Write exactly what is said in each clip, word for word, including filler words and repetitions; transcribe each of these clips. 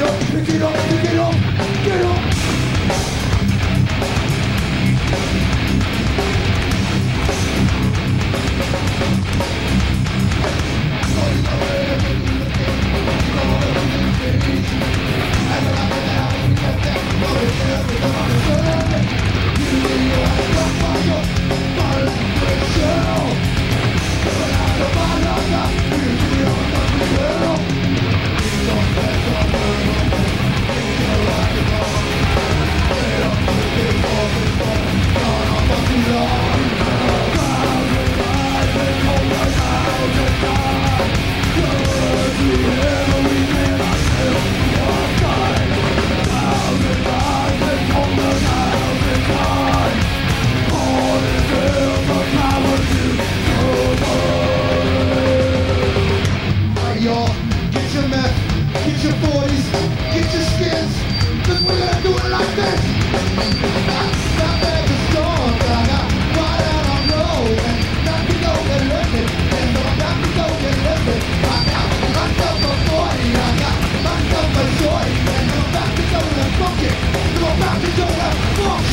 up, pick it up, pick it up, get up. Get your forties, get your skins, cause we're gonna do it like this. Not bad to storm, I got right out on road. And not to go get lifted, and not to go get lifted. I got myself a forty, I got myself a shorty. And I'm about to go to funk it, I'm about to go to funk.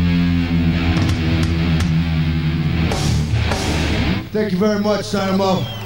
Thank you very much, Dynamo.